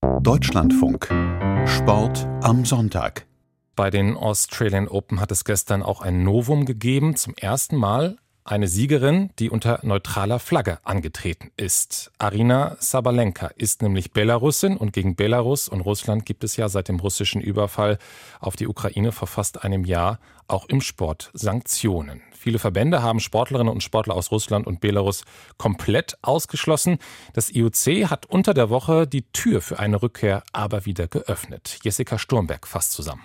Deutschlandfunk. Sport am Sonntag. Bei den Australian Open hat es gestern auch ein Novum gegeben. Zum ersten Mal eine Siegerin, die unter neutraler Flagge angetreten ist. Aryna Sabalenka ist nämlich Belarusin und gegen Belarus und Russland gibt es ja seit dem russischen Überfall auf die Ukraine vor fast einem Jahr auch im Sport Sanktionen. Viele Verbände haben Sportlerinnen und Sportler aus Russland und Belarus komplett ausgeschlossen. Das IOC hat unter der Woche die Tür für eine Rückkehr aber wieder geöffnet. Jessica Sturmberg fasst zusammen.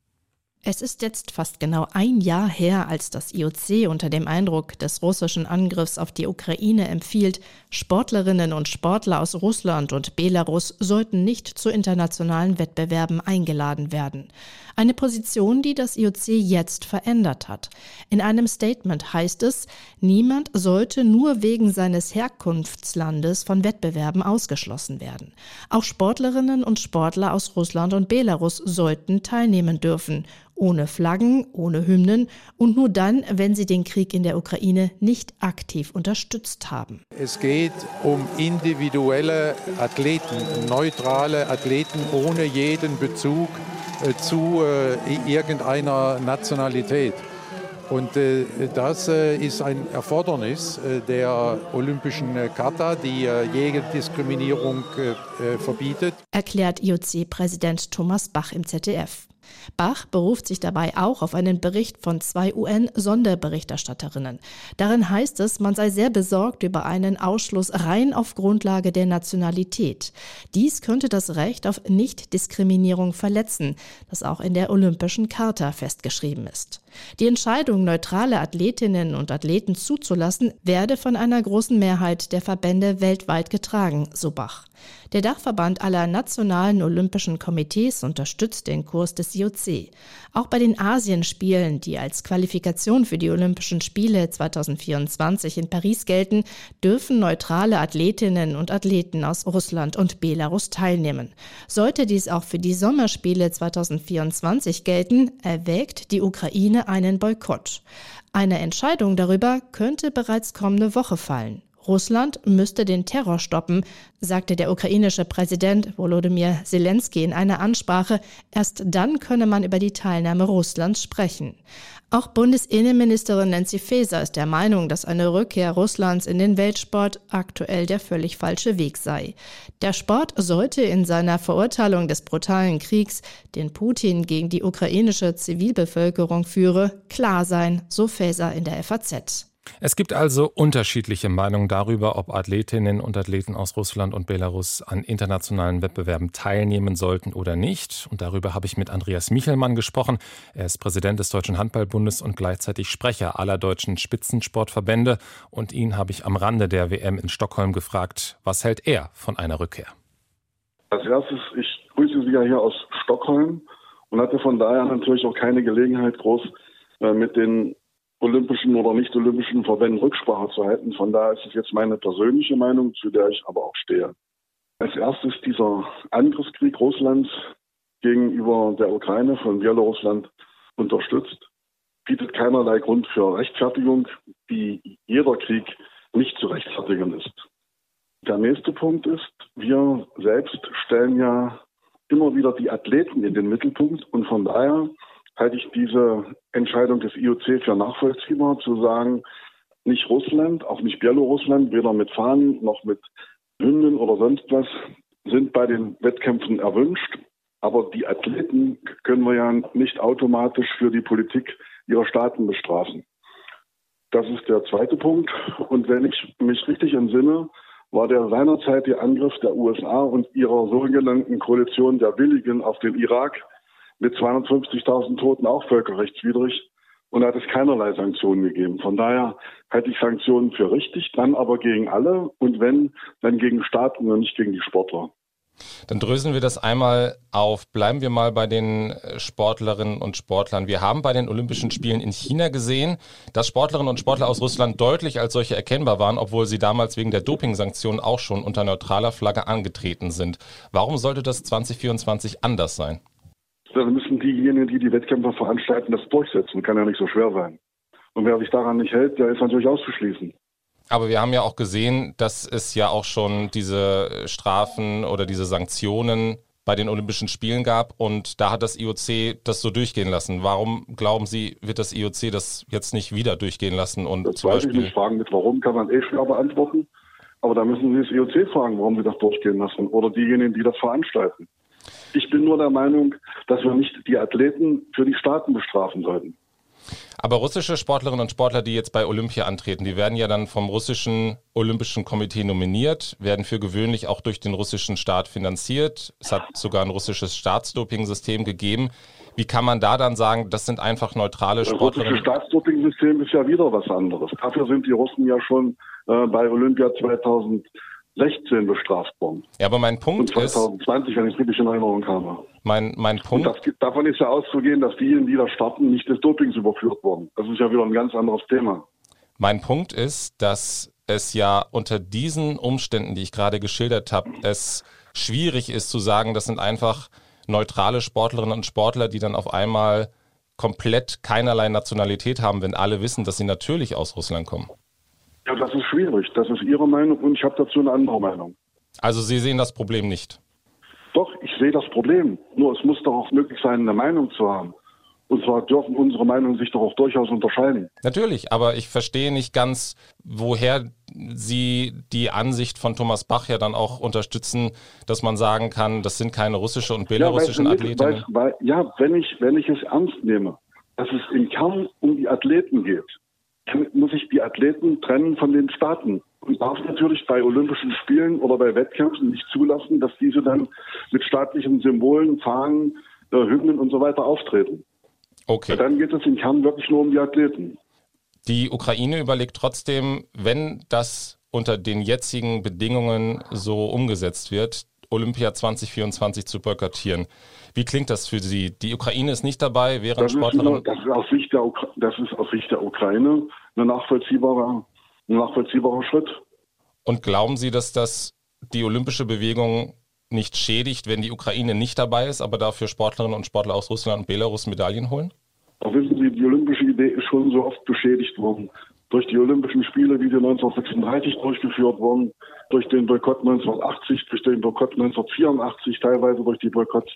Es ist jetzt fast genau ein Jahr her, als das IOC unter dem Eindruck des russischen Angriffs auf die Ukraine empfiehlt, Sportlerinnen und Sportler aus Russland und Belarus sollten nicht zu internationalen Wettbewerben eingeladen werden. Eine Position, die das IOC jetzt verändert hat. In einem Statement heißt es, niemand sollte nur wegen seines Herkunftslandes von Wettbewerben ausgeschlossen werden. Auch Sportlerinnen und Sportler aus Russland und Belarus sollten teilnehmen dürfen. Ohne Flaggen, ohne Hymnen und nur dann, wenn sie den Krieg in der Ukraine nicht aktiv unterstützt haben. Es geht um individuelle Athleten, neutrale Athleten ohne jeden Bezug zu irgendeiner Nationalität. Und das ist ein Erfordernis der Olympischen Charta, die jede Diskriminierung verbietet. Erklärt IOC-Präsident Thomas Bach im ZDF. Bach beruft sich dabei auch auf einen Bericht von 2 UN-Sonderberichterstatterinnen. Darin heißt es, man sei sehr besorgt über einen Ausschluss rein auf Grundlage der Nationalität. Dies könnte das Recht auf Nichtdiskriminierung verletzen, das auch in der Olympischen Charta festgeschrieben ist. Die Entscheidung, neutrale Athletinnen und Athleten zuzulassen, werde von einer großen Mehrheit der Verbände weltweit getragen, so Bach. Der Dachverband aller nationalen Olympischen Komitees unterstützt den Kurs des IOC. Auch bei den Asienspielen, die als Qualifikation für die Olympischen Spiele 2024 in Paris gelten, dürfen neutrale Athletinnen und Athleten aus Russland und Belarus teilnehmen. Sollte dies auch für die Sommerspiele 2024 gelten, erwägt die Ukraine einen Boykott. Eine Entscheidung darüber könnte bereits kommende Woche fallen. Russland müsste den Terror stoppen, sagte der ukrainische Präsident Volodymyr Zelensky in einer Ansprache. Erst dann könne man über die Teilnahme Russlands sprechen. Auch Bundesinnenministerin Nancy Faeser ist der Meinung, dass eine Rückkehr Russlands in den Weltsport aktuell der völlig falsche Weg sei. Der Sport sollte in seiner Verurteilung des brutalen Kriegs, den Putin gegen die ukrainische Zivilbevölkerung führe, klar sein, so Faeser in der FAZ. Es gibt also unterschiedliche Meinungen darüber, ob Athletinnen und Athleten aus Russland und Belarus an internationalen Wettbewerben teilnehmen sollten oder nicht. Und darüber habe ich mit Andreas Michelmann gesprochen. Er ist Präsident des Deutschen Handballbundes und gleichzeitig Sprecher aller deutschen Spitzensportverbände. Und ihn habe ich am Rande der WM in Stockholm gefragt, was hält er von einer Rückkehr? Als erstes, ich grüße Sie ja hier aus Stockholm und hatte von daher natürlich auch keine Gelegenheit, groß mit den olympischen oder nicht-olympischen Verbänden Rücksprache zu halten. Von daher ist es jetzt meine persönliche Meinung, zu der ich aber auch stehe. Als erstes dieser Angriffskrieg Russlands gegenüber der Ukraine von Belarusland unterstützt, bietet keinerlei Grund für Rechtfertigung, wie jeder Krieg nicht zu rechtfertigen ist. Der nächste Punkt ist, wir selbst stellen ja immer wieder die Athleten in den Mittelpunkt und von daher halte ich diese Entscheidung des IOC für nachvollziehbar, zu sagen, nicht Russland, auch nicht Belarusland, weder mit Fahnen noch mit Hymnen oder sonst was, sind bei den Wettkämpfen erwünscht. Aber die Athleten können wir ja nicht automatisch für die Politik ihrer Staaten bestrafen. Das ist der zweite Punkt. Und wenn ich mich richtig entsinne, war der seinerzeit der Angriff der USA und ihrer sogenannten Koalition der Willigen auf den Irak mit 250.000 Toten auch völkerrechtswidrig und da hat es keinerlei Sanktionen gegeben. Von daher halte ich Sanktionen für richtig, dann aber gegen alle und wenn, dann gegen Staaten und nicht gegen die Sportler. Dann dröseln wir das einmal auf. Bleiben wir mal bei den Sportlerinnen und Sportlern. Wir haben bei den Olympischen Spielen in China gesehen, dass Sportlerinnen und Sportler aus Russland deutlich als solche erkennbar waren, obwohl sie damals wegen der Dopingsanktionen auch schon unter neutraler Flagge angetreten sind. Warum sollte das 2024 anders sein? Dann müssen diejenigen, die die Wettkämpfe veranstalten, das durchsetzen. Kann ja nicht so schwer sein. Und wer sich daran nicht hält, der ist natürlich auszuschließen. Aber wir haben ja auch gesehen, dass es ja auch schon diese Strafen oder diese Sanktionen bei den Olympischen Spielen gab und da hat das IOC das so durchgehen lassen. Warum, glauben Sie, wird das IOC das jetzt nicht wieder durchgehen lassen? Und das zum weiß Beispiel ich nicht. Fragen mit warum kann man schwer beantworten. Aber da müssen Sie das IOC fragen, warum Sie das durchgehen lassen. Oder diejenigen, die das veranstalten. Ich bin nur der Meinung, dass wir nicht die Athleten für die Staaten bestrafen sollten. Aber russische Sportlerinnen und Sportler, die jetzt bei Olympia antreten, die werden ja dann vom russischen Olympischen Komitee nominiert, werden für gewöhnlich auch durch den russischen Staat finanziert. Es hat sogar ein russisches Staatsdoping-System gegeben. Wie kann man da dann sagen, das sind einfach neutrale Sportlerinnen? Das russische Staatsdoping-System ist ja wieder was anderes. Dafür sind die Russen ja schon bei Olympia 2016 bestraft worden. Ja, aber mein Punkt ist... Und 2020, wenn ich es richtig in Erinnerung habe. Mein Punkt... Davon ist ja auszugehen, dass diejenigen, die da starten, nicht des Dopings überführt wurden. Das ist ja wieder ein ganz anderes Thema. Mein Punkt ist, dass es ja unter diesen Umständen, die ich gerade geschildert habe, es schwierig ist zu sagen, das sind einfach neutrale Sportlerinnen und Sportler, die dann auf einmal komplett keinerlei Nationalität haben, wenn alle wissen, dass sie natürlich aus Russland kommen. Ja, das ist schwierig. Das ist Ihre Meinung und ich habe dazu eine andere Meinung. Also Sie sehen das Problem nicht? Doch, ich sehe das Problem. Nur es muss doch auch möglich sein, eine Meinung zu haben. Und zwar dürfen unsere Meinungen sich doch auch durchaus unterscheiden. Natürlich, aber ich verstehe nicht ganz, woher Sie die Ansicht von Thomas Bach ja dann auch unterstützen, dass man sagen kann, das sind keine russische und belarussischen Athletinnen. Wenn ich es ernst nehme, dass es im Kern um die Athleten geht, dann muss ich die Athleten trennen von den Staaten. Und darf natürlich bei Olympischen Spielen oder bei Wettkämpfen nicht zulassen, dass diese dann mit staatlichen Symbolen, Fahnen, Hymnen und so weiter auftreten. Okay. Dann geht es im Kern wirklich nur um die Athleten. Die Ukraine überlegt trotzdem, wenn das unter den jetzigen Bedingungen so umgesetzt wird, Olympia 2024 zu boykottieren. Wie klingt das für Sie? Die Ukraine ist nicht dabei, während Sportlerinnen... Das ist aus Sicht der Ukraine ein nachvollziehbarer Schritt. Und glauben Sie, dass das die olympische Bewegung nicht schädigt, wenn die Ukraine nicht dabei ist, aber dafür Sportlerinnen und Sportler aus Russland und Belarus Medaillen holen? Auch wissen Sie, die olympische Idee ist schon so oft beschädigt worden. Durch die Olympischen Spiele, wie sie 1936 durchgeführt wurden, durch den Boykott 1980, durch den Boykott 1984, teilweise durch die Boykotts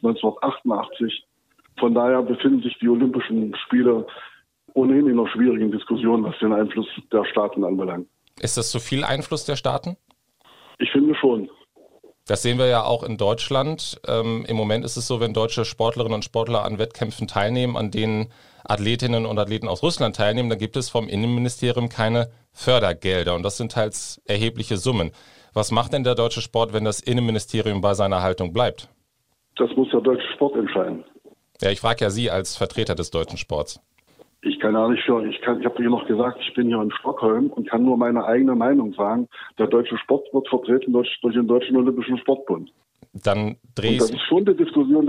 1988. Von daher befinden sich die Olympischen Spiele ohnehin in einer schwierigen Diskussion, was den Einfluss der Staaten anbelangt. Ist das zu viel Einfluss der Staaten? Ich finde schon. Das sehen wir ja auch in Deutschland. Im Moment ist es so, wenn deutsche Sportlerinnen und Sportler an Wettkämpfen teilnehmen, an denen Athletinnen und Athleten aus Russland teilnehmen, dann gibt es vom Innenministerium keine Fördergelder und das sind teils erhebliche Summen. Was macht denn der deutsche Sport, wenn das Innenministerium bei seiner Haltung bleibt? Das muss der deutsche Sport entscheiden. Ja, ich frage ja Sie als Vertreter des deutschen Sports. Ich kann ja nicht ich habe dir noch gesagt, ich bin hier in Stockholm und kann nur meine eigene Meinung sagen. Der deutsche Sport wird vertreten durch den Deutschen Olympischen Sportbund. Dann das ist schon die Diskussion,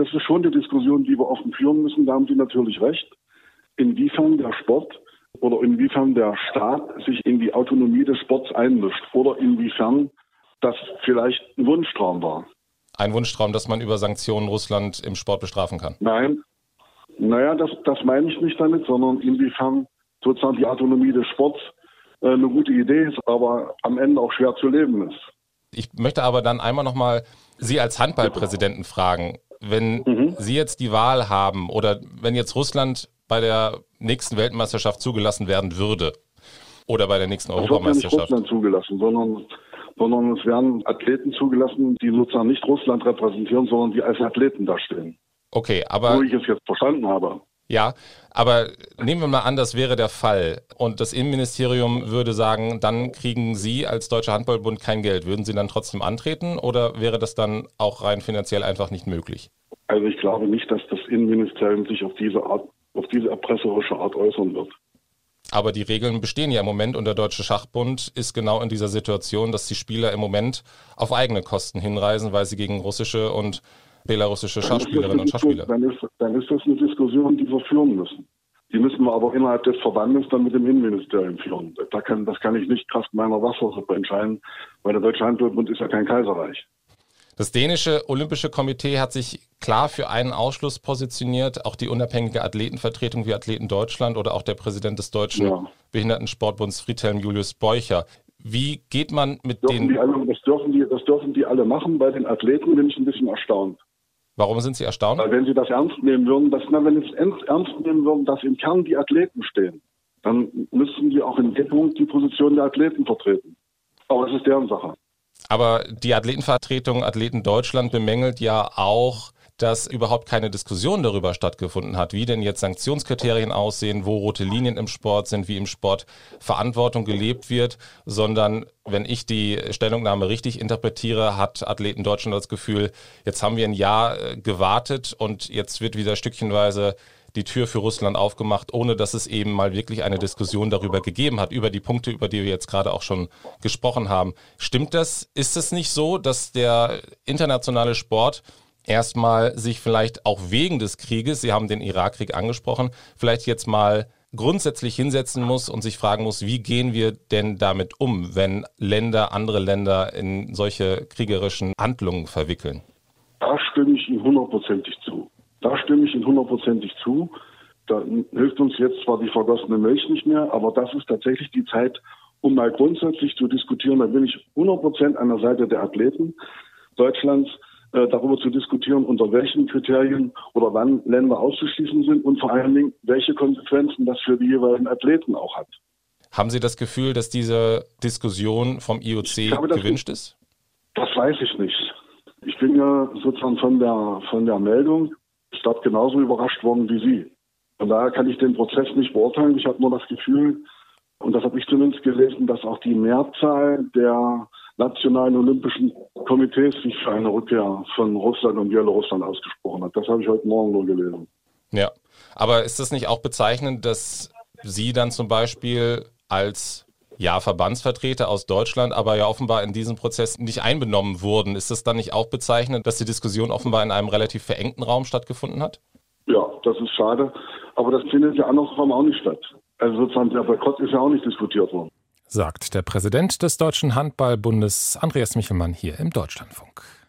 die wir offen führen müssen. Da haben Sie natürlich recht. Inwiefern der Sport oder inwiefern der Staat sich in die Autonomie des Sports einmischt oder inwiefern das vielleicht ein Wunschtraum war. Ein Wunschtraum, dass man über Sanktionen Russland im Sport bestrafen kann? Nein. Naja, das meine ich nicht damit, sondern inwiefern sozusagen die Autonomie des Sports eine gute Idee ist, aber am Ende auch schwer zu leben ist. Ich möchte aber dann einmal nochmal Sie als Handballpräsidenten fragen, wenn Sie jetzt die Wahl haben oder wenn jetzt Russland bei der nächsten Weltmeisterschaft zugelassen werden würde oder bei der nächsten Europameisterschaft. Es wird ja nicht Russland zugelassen, sondern es werden Athleten zugelassen, die sozusagen nicht Russland repräsentieren, sondern die als Athleten dastehen. Okay, aber... So ich es jetzt verstanden habe. Ja, aber nehmen wir mal an, das wäre der Fall und das Innenministerium würde sagen, dann kriegen Sie als Deutscher Handballbund kein Geld. Würden Sie dann trotzdem antreten oder wäre das dann auch rein finanziell einfach nicht möglich? Also ich glaube nicht, dass das Innenministerium sich auf diese erpresserische Art äußern wird. Aber die Regeln bestehen ja im Moment und der Deutsche Schachbund ist genau in dieser Situation, dass die Spieler im Moment auf eigene Kosten hinreisen, weil sie gegen russische und belarussische Schachspielerinnen und Schachspieler. Dann ist das eine Diskussion, die wir führen müssen. Die müssen wir aber innerhalb des Verbandes dann mit dem Innenministerium führen. Das kann ich nicht Kraft meiner Wassersuppe entscheiden, weil der Deutsche Handballbund ist ja kein Kaiserreich. Das dänische Olympische Komitee hat sich klar für einen Ausschluss positioniert. Auch die unabhängige Athletenvertretung wie Athleten Deutschland oder auch der Präsident des Deutschen Behindertensportbunds Friedhelm Julius Beucher. Wie geht man mit Das dürfen die alle machen. Bei den Athleten bin ich ein bisschen erstaunt. Warum sind Sie erstaunt? Weil wenn sie das ernst nehmen würden, dass im Kern die Athleten stehen, dann müssten die auch in dem Punkt die Position der Athleten vertreten. Aber das ist deren Sache. Aber die Athletenvertretung Athleten Deutschland bemängelt ja auch, dass überhaupt keine Diskussion darüber stattgefunden hat, wie denn jetzt Sanktionskriterien aussehen, wo rote Linien im Sport sind, wie im Sport Verantwortung gelebt wird, sondern wenn ich die Stellungnahme richtig interpretiere, hat Athleten Deutschland das Gefühl, jetzt haben wir ein Jahr gewartet und jetzt wird wieder stückchenweise die Tür für Russland aufgemacht, ohne dass es eben mal wirklich eine Diskussion darüber gegeben hat, über die Punkte, über die wir jetzt gerade auch schon gesprochen haben. Stimmt das? Ist es nicht so, dass der internationale Sport erstmal sich vielleicht auch wegen des Krieges, Sie haben den Irakkrieg angesprochen, vielleicht jetzt mal grundsätzlich hinsetzen muss und sich fragen muss, wie gehen wir denn damit um, wenn andere Länder in solche kriegerischen Handlungen verwickeln? Da stimme ich Ihnen hundertprozentig zu. Da hilft uns jetzt zwar die vergossene Milch nicht mehr, aber das ist tatsächlich die Zeit, um mal grundsätzlich zu diskutieren. Da bin ich 100% an der Seite der Athleten Deutschlands, darüber zu diskutieren, unter welchen Kriterien oder wann Länder auszuschließen sind und vor allen Dingen, welche Konsequenzen das für die jeweiligen Athleten auch hat. Haben Sie das Gefühl, dass diese Diskussion vom IOC gewünscht ist? Das weiß ich nicht. Ich bin ja sozusagen von der Meldung dort genauso überrascht worden wie Sie. Von daher kann ich den Prozess nicht beurteilen. Ich habe nur das Gefühl, und das habe ich zumindest gelesen, dass auch die Mehrzahl der nationalen Olympischen Komitees sich für eine Rückkehr von Russland und Belarus ausgesprochen hat. Das habe ich heute Morgen nur gelesen. Ja, aber ist das nicht auch bezeichnend, dass Sie dann zum Beispiel als Verbandsvertreter aus Deutschland, aber ja offenbar in diesem Prozess nicht einbenommen wurden? Ist das dann nicht auch bezeichnend, dass die Diskussion offenbar in einem relativ verengten Raum stattgefunden hat? Ja, das ist schade, aber das findet ja andersrum auch nicht statt. Also sozusagen der Boykott ist ja auch nicht diskutiert worden. Sagt der Präsident des Deutschen Handballbundes Andreas Michelmann hier im Deutschlandfunk.